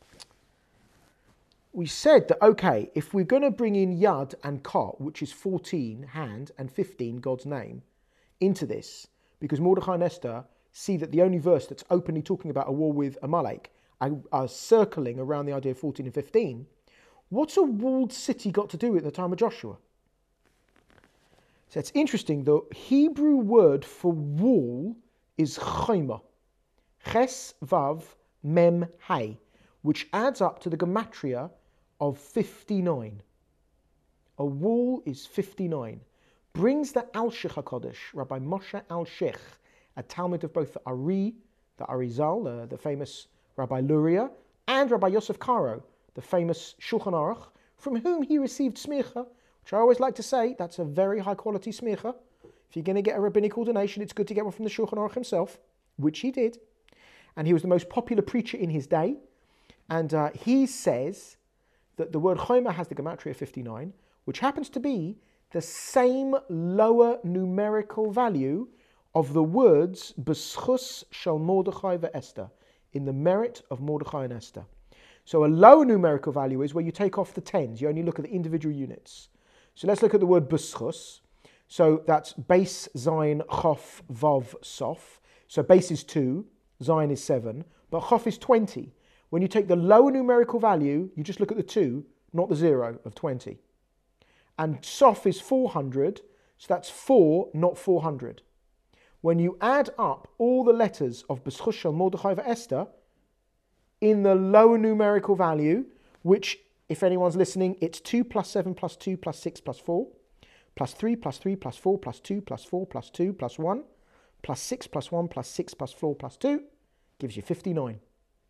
We said that, okay, if we're going to bring in Yad and Ka, which is 14, hand, and 15, God's name, into this, because Mordechai and Esther see that the only verse that's openly talking about a war with Amalek are circling around the idea of 14 and 15, what's a walled city got to do with it at the time of Joshua? So it's interesting, the Hebrew word for wall is choma, ches vav mem hay, which adds up to the gematria of 59. A wall is 59. Brings the Al-Sheikh HaKadosh, Rabbi Moshe Al-Sheikh, a Talmud of both the Ari, the Arizal, the famous Rabbi Luria, and Rabbi Yosef Karo, the famous Shulchan Aruch, from whom he received smicha, which I always like to say, that's a very high quality smicha. If you're going to get a rabbinic ordination, it's good to get one from the Shulchan Aruch himself, which he did. And he was the most popular preacher in his day. And he says that the word choma has the gematria 59, which happens to be the same lower numerical value of the words b'schus shel Mordechai ve'Esther, in the merit of Mordechai and Esther. So a lower numerical value is where you take off the tens, you only look at the individual units. So let's look at the word b'schus. So that's base, zayin, chof, vav, sof. So base is 2, zayin is 7, but chof is 20. When you take the lower numerical value, you just look at the 2, not the 0 of 20. And sof is 400, so that's 4, not 400. When you add up all the letters of b'schus shel Mordechai ve'Esther in the lower numerical value, which, if anyone's listening, it's 2 plus 7 plus 2 plus 6 plus 4, plus 3 plus 3 plus 4 plus 2 plus 4 plus 2 plus 1, plus 6 plus 1 plus 6 plus 4 plus 2, gives you 59.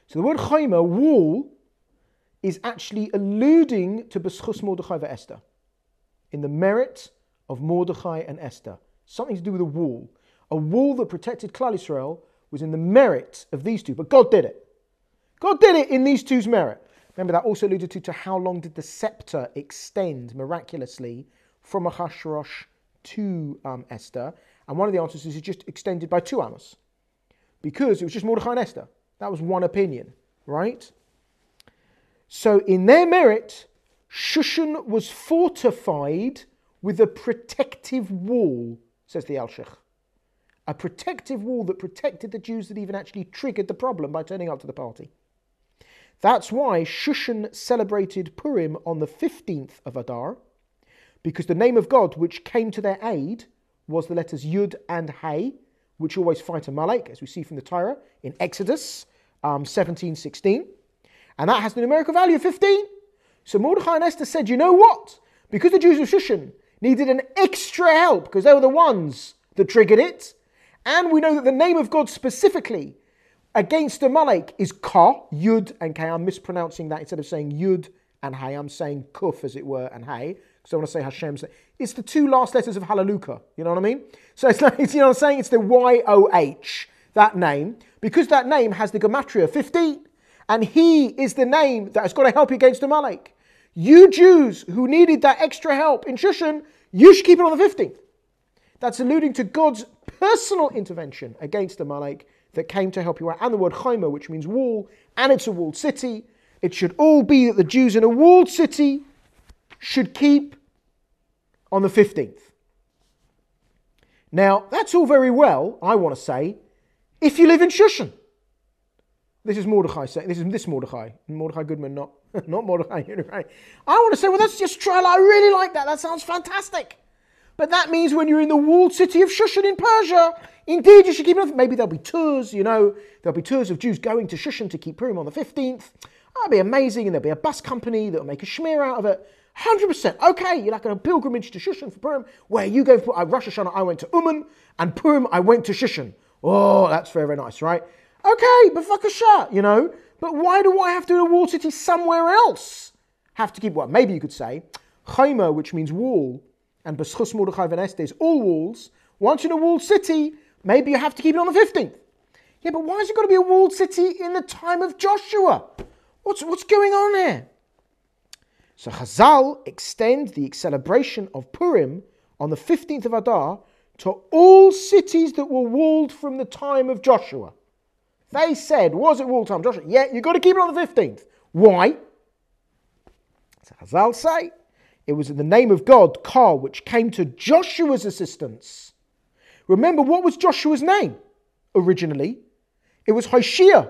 So the word chayma, wall, is actually alluding to B'schus Mordechai Esther, in the merit of Mordechai and Esther. Something to do with a wall. A wall that protected Klal Yisrael was in the merit of these two, but God did it. God did it in these two's merit. Remember, that also alluded to how long did the scepter extend miraculously from Achashverosh to Esther? And one of the answers is it just extended by 2 amos, because it was just Mordechai and Esther. That was one opinion, right? So in their merit, Shushan was fortified with a protective wall, says the Alshich. A protective wall that protected the Jews that even actually triggered the problem by turning up to the party. That's why Shushan celebrated Purim on the 15th of Adar, because the name of God which came to their aid was the letters Yud and Hey, which always fight Amalek, as we see from the Torah in Exodus 17:16. And that has the numerical value of 15. So Mordechai and Esther said, you know what? Because the Jews of Shushan needed an extra help, because they were the ones that triggered it, and we know that the name of God specifically against Amalek is Ka, Yud and Kay. I'm mispronouncing that. Instead of saying Yud and Hay, I'm saying Kuf, as it were, and Hay, because I want to say Hashem's. It's the 2 last letters of Hallelujah, you know what I mean? So it's like, you know what I'm saying? It's the Y-O-H, that name, because that name has the gematria 15. And he is the name that has got to help you against Amalek. You Jews who needed that extra help in Shushan, you should keep it on the 15th. That's alluding to God's personal intervention against Amalek that came to help you out. And the word chayma, which means wall, and it's a walled city. It should all be that the Jews in a walled city should keep on the 15th. Now, that's all very well, I want to say, if you live in Shushan. This is Mordechai saying, this Mordechai Goodman, not Mordechai Unify. I want to say, well, that's just trial. I really like that. That sounds fantastic. But that means when you're in the walled city of Shushan in Persia, indeed you should keep it. Maybe there'll be tours, there'll be tours of Jews going to Shushan to keep Purim on the 15th. That'll be amazing, and there'll be a bus company that'll make a shmir out of it. 100%. Okay, you're like on a pilgrimage to Shushan for Purim, where you go for Rosh Hashanah, I went to Uman, and Purim, I went to Shushan. Oh, that's very, very nice, right? Okay, but fakasha, But why do I have to do a walled city somewhere else? Have to keep what? Maybe you could say, chayma, which means wall, and B'schus Mordechai Esther is all walls. Once you're in a walled city, maybe you have to keep it on the 15th. Yeah, but why has it got to be a walled city in the time of Joshua? What's going on here? So Chazal extend the celebration of Purim on the 15th of Adar to all cities that were walled from the time of Joshua. They said, was it walled time, Joshua? Yeah, you've got to keep it on the 15th. Why? So Chazal say, it was in the name of God, Ka, which came to Joshua's assistance. Remember, what was Joshua's name originally? It was Hoshea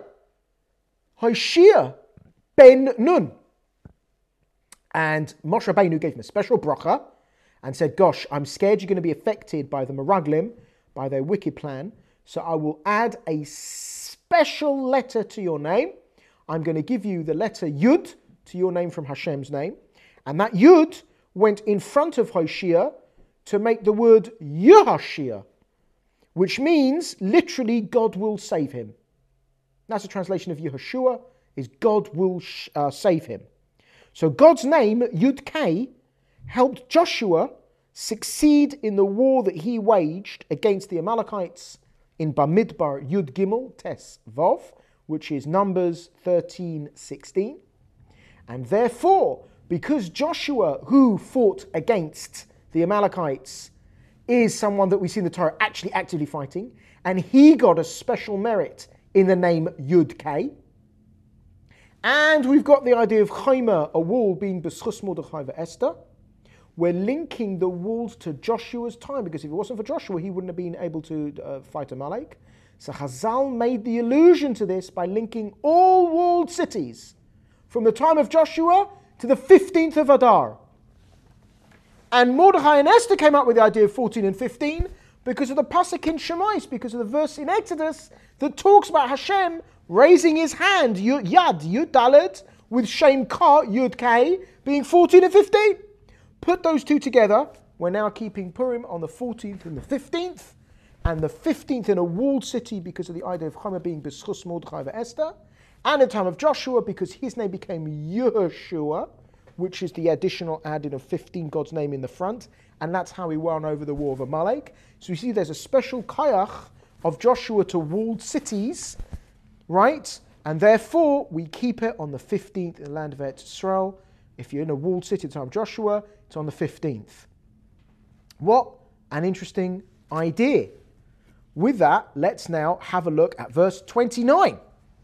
ben Nun. And Moshe Rabbeinu gave him a special bracha and said, gosh, I'm scared you're going to be affected by the Meraglim, by their wicked plan, so I will add a special letter to your name. I'm going to give you the letter Yud to your name from Hashem's name. And that Yud went in front of Hoshea to make the word Yehoshua, which means literally God will save him. That's a translation of Yehoshua, is God will save him. So God's name, Yud K, helped Joshua succeed in the war that he waged against the Amalekites in Bamidbar Yud Gimel Tes Vov, which is Numbers 13:16. And therefore, because Joshua, who fought against the Amalekites, is someone that we see in the Torah actually actively fighting, and he got a special merit in the name Yud K. And we've got the idea of Chayma, a wall, being B'schus Mordechai Esther. We're linking the walls to Joshua's time, because if it wasn't for Joshua, he wouldn't have been able to fight Amalek. So Chazal made the allusion to this by linking all walled cities from the time of Joshua to the 15th of Adar. And Mordechai and Esther came up with the idea of 14 and 15 because of the pasuk in Shemais, because of the verse in Exodus that talks about Hashem raising his hand, Yud Dalet, with Shem Ka, Yud K, being 14 and 15. Put those two together, we're now keeping Purim on the 14th and the 15th, and the 15th in a walled city because of the idea of Chama being B'schus Mordechai Esther, And in the time of Joshua, because his name became Yehoshua, which is the additional adding of 15 God's name in the front, and that's how he won over the war of Amalek. So you see there's a special kayach of Joshua to walled cities, right? And therefore, we keep it on the 15th in the land of Eretz Yisrael. If you're in a walled city at the time of Joshua, it's on the 15th. What an interesting idea. With that, let's now have a look at verse 29.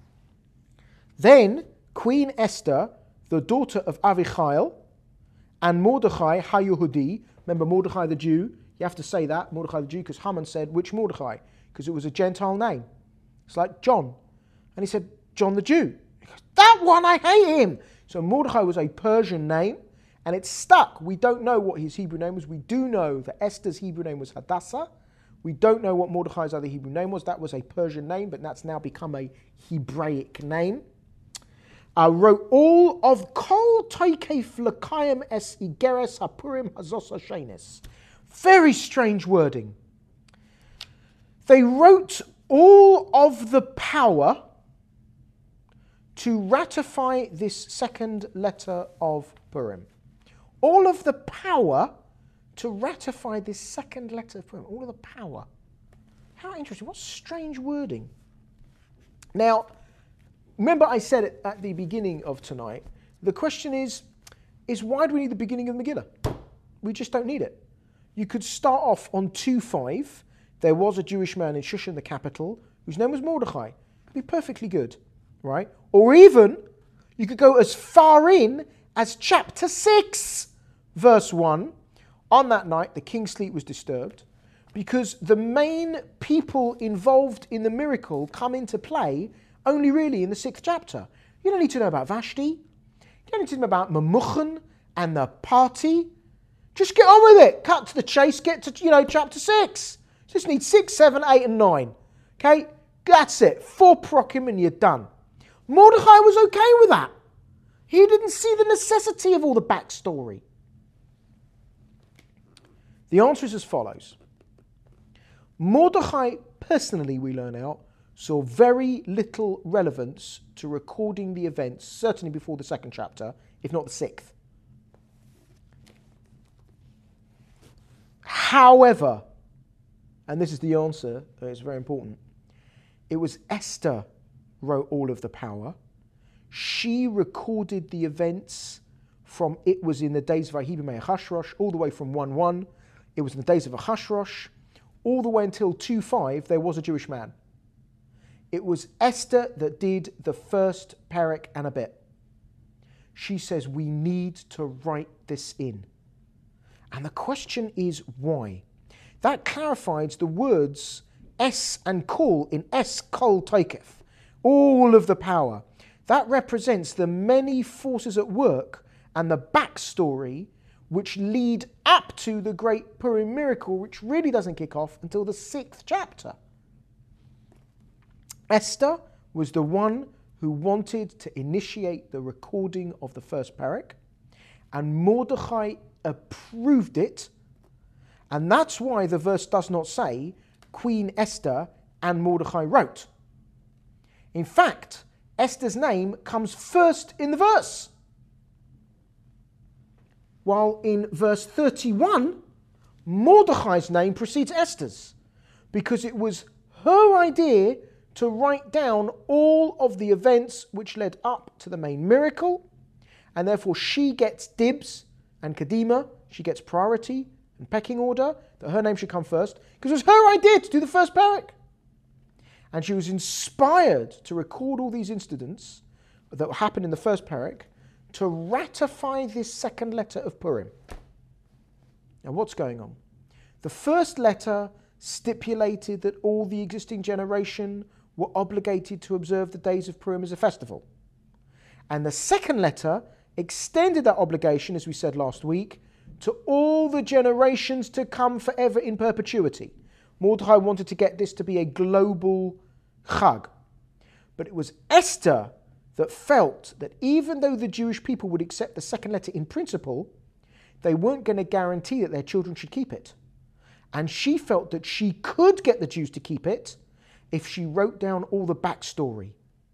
Then Queen Esther, the daughter of Avichail, and Mordechai HaYehudi, remember Mordechai the Jew, you have to say that, Mordechai the Jew, because Haman said, which Mordechai? Because it was a Gentile name. It's like John. And he said, John the Jew. He goes, that one, I hate him. So Mordechai was a Persian name, and it's stuck. We don't know what his Hebrew name was. We do know that Esther's Hebrew name was Hadassah. We don't know what Mordechai's other Hebrew name was. That was a Persian name, but that's now become a Hebraic name. Wrote all of Kol Taikef Lakayim Es Igeres Hapurim Hazos Hashenis. Very strange wording. They wrote all of the power to ratify this second letter of Purim. All of the power to ratify this second letter of Purim. All of the power. How interesting. What strange wording. Now, remember I said it at the beginning of tonight. The question is why do we need the beginning of the Megillah? We just don't need it. You could start off on 2:5. There was a Jewish man in Shushan, the capital, whose name was Mordechai. It'd be perfectly good, right? Or even, you could go as far in as chapter 6, verse 1. On that night, the king's sleep was disturbed because the main people involved in the miracle come into play only really in the 6th chapter. You don't need to know about Vashti. You don't need to know about Memuchen and the party. Just get on with it. Cut to the chase. Get to, chapter 6. Just need 6, 7, 8, and 9. Okay? That's it. 4 prokim and you're done. Mordechai was okay with that. He didn't see the necessity of all the backstory. The answer is as follows. Mordechai, personally, we learn out, saw very little relevance to recording the events, certainly before the 2nd chapter, if not the 6th. However, and this is the answer, it's very important, it was Esther wrote all of the power. She recorded the events from, it was in the days of Ahibamei Achashrosh, all the way from 1:1. It was in the days of Achashrosh, all the way until 2:5, there was a Jewish man. It was Esther that did the first perek and a bit. She says, we need to write this in. And the question is, why? That clarifies the words Es and Kol in Es Kol Taikef. All of the power. That represents the many forces at work and the backstory which lead up to the great Purim miracle, which really doesn't kick off until the 6th chapter. Esther was the one who wanted to initiate the recording of the first perek, and Mordechai approved it, and that's why the verse does not say Queen Esther and Mordechai wrote. In fact, Esther's name comes first in the verse, while in verse 31, Mordechai's name precedes Esther's, because it was her idea to write down all of the events which led up to the main miracle, and therefore she gets dibs and kadima, she gets priority and pecking order, that her name should come first, because it was her idea to do the first perek. And she was inspired to record all these incidents that happened in the first perek to ratify this second letter of Purim. Now what's going on? The first letter stipulated that all the existing generation were obligated to observe the days of Purim as a festival. And the second letter extended that obligation, as we said last week, to all the generations to come forever in perpetuity. Mordechai wanted to get this to be a global chag. But it was Esther that felt that even though the Jewish people would accept the second letter in principle, they weren't going to guarantee that their children should keep it. And she felt that she could get the Jews to keep it if she wrote down all the backstory,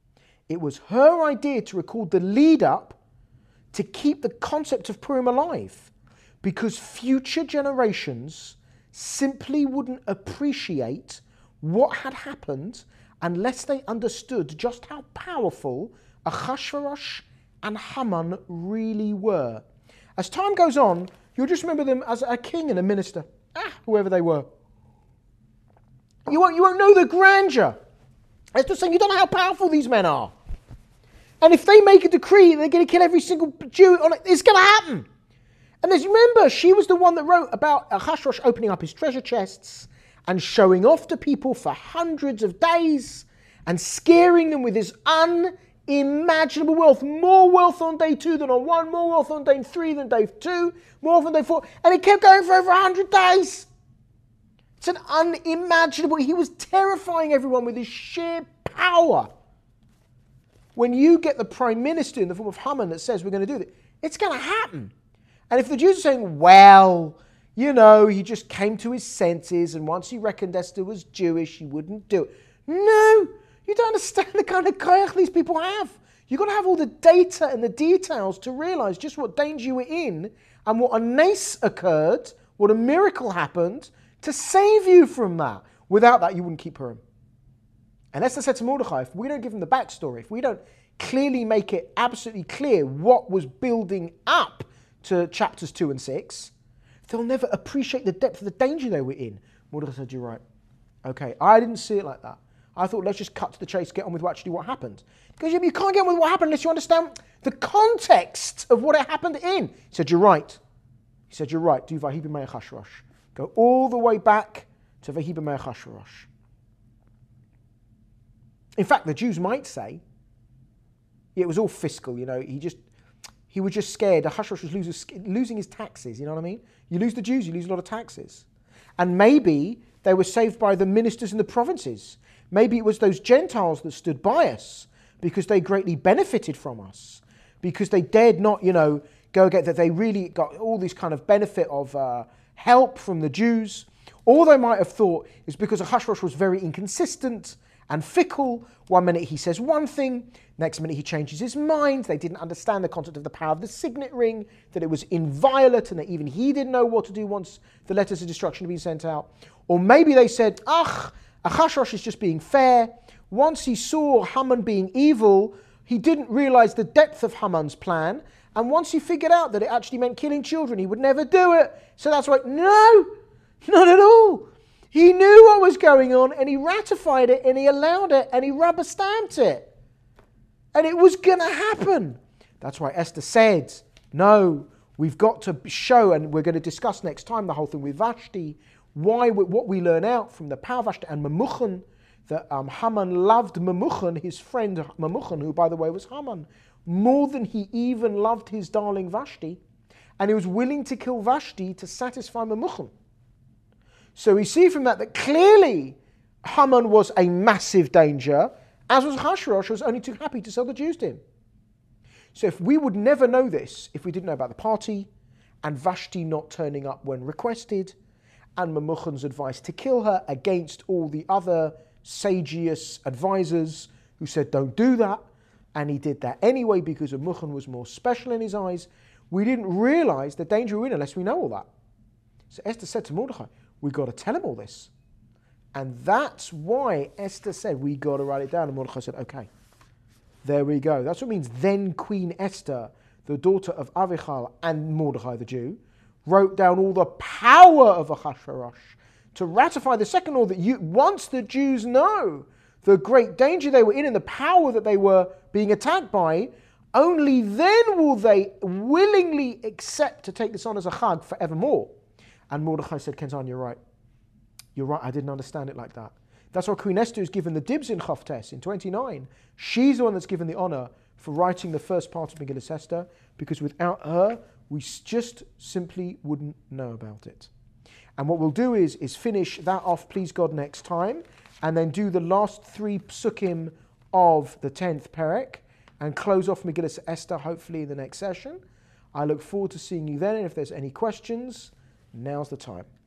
It was her idea to record the lead up to keep the concept of Purim alive, because future generations simply wouldn't appreciate what had happened unless they understood just how powerful Achashverosh and Haman really were. As time goes on, you'll just remember them as a king and a minister, whoever they were. You won't know the grandeur. It's just saying you don't know how powerful these men are. And if they make a decree, they're going to kill every single Jew on it. It's going to happen. And as you remember, she was the one that wrote about Ahasuerus opening up his treasure chests and showing off to people for hundreds of days and scaring them with his unimaginable wealth. More wealth on day 2 than on 1, more wealth on day 3 than day 2, more wealth on day 4. And it kept going for over 100 days. It's an unimaginable. He was terrifying everyone with his sheer power. When you get the prime minister in the form of Haman that says we're going to do this, it's going to happen. And if the Jews are saying, well, you know, he just came to his senses and once he reckoned Esther was Jewish, he wouldn't do it. No, you don't understand the kind of koyach these people have. You've got to have all the data and the details to realize just what danger you were in and what a nace occurred, what a miracle happened to save you from that. Without that, you wouldn't keep Purim. And Esther said to Mordechai, if we don't give them the backstory, if we don't clearly make it absolutely clear what was building up to chapters 2 and 6, they'll never appreciate the depth of the danger they were in. Mordechai said, you're right. Okay, I didn't see it like that. I thought, let's just cut to the chase, get on with what happened. Because you can't get on with what happened unless you understand the context of what it happened in. He said, you're right. He said, you're right. Do Vayhi b'mei Achashverosh. Go all the way back to Vayhi b'mei Achashverosh. In fact, the Jews might say, it was all fiscal, you know, he was just scared. Ahasuerus was losing his taxes, you know what I mean? You lose the Jews, you lose a lot of taxes. And maybe they were saved by the ministers in the provinces. Maybe it was those Gentiles that stood by us because they greatly benefited from us, because they dared not, you know, go get that they really got all this kind of benefit of help from the Jews. All they might have thought is because Ahasuerus was very inconsistent and fickle. One minute he says one thing, next minute he changes his mind. They didn't understand the concept of the power of the signet ring, that it was inviolate and that even he didn't know what to do once the letters of destruction had been sent out. Or maybe they said, Ahasuerus is just being fair. Once he saw Haman being evil, he didn't realize the depth of Haman's plan. And once he figured out that it actually meant killing children, he would never do it. So that's why, no, not at all. He knew what was going on and he ratified it and he allowed it and he rubber stamped it. And it was going to happen. That's why Esther said, no, we've got to show, and we're going to discuss next time the whole thing with Vashti, what we learn out from the power of Vashti and Memucan, that Haman loved Memucan, his friend Memucan, who by the way was Haman, more than he even loved his darling Vashti. And he was willing to kill Vashti to satisfy Memucan. So we see from that clearly Haman was a massive danger, as was Ahasuerus, who was only too happy to sell the Jews to him. So if we would never know this, if we didn't know about the party, and Vashti not turning up when requested, and Memucan's advice to kill her against all the other sageous advisors who said don't do that, and he did that anyway because Memucan was more special in his eyes, we didn't realize the danger we're in unless we know all that. So Esther said to Mordechai, we've got to tell him all this. And that's why Esther said, we got to write it down. And Mordechai said, okay, there we go. That's what it means. Then Queen Esther, the daughter of Avichal and Mordechai the Jew, wrote down all the power of Ahasuerus to ratify the second law that once the Jews know the great danger they were in and the power that they were being attacked by, only then will they willingly accept to take this on as a chag forevermore. And Mordechai said, Kenzan, you're right. You're right, I didn't understand it like that. That's why Queen Esther is given the dibs in Chavtes in 29. She's the one that's given the honor for writing the first part of Megillah Esther, because without her, we just simply wouldn't know about it. And what we'll do is finish that off, please God, next time, and then do the last 3 psukim of the 10th perek, and close off Megillah Esther, hopefully in the next session. I look forward to seeing you then, and if there's any questions, now's the time.